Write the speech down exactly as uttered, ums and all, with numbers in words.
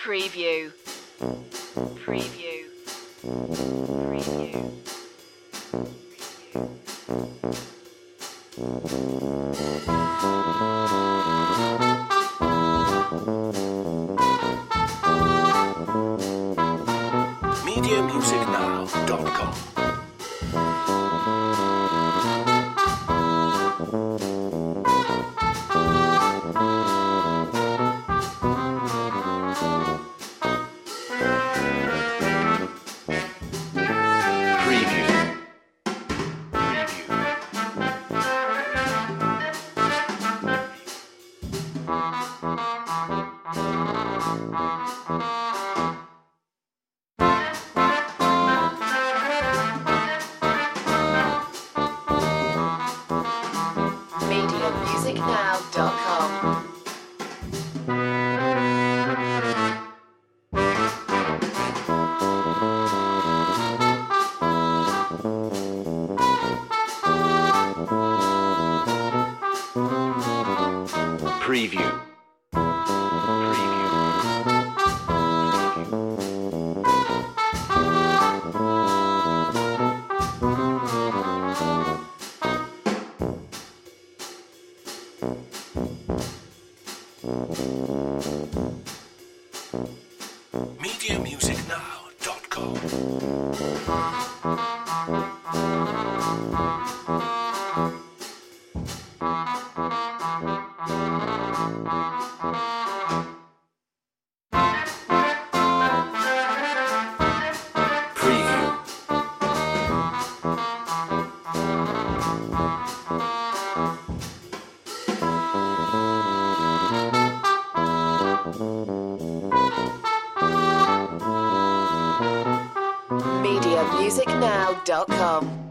Preview. Preview. Preview. media music now dot com. media music now dot com. Preview. media music now dot com. media music now dot com.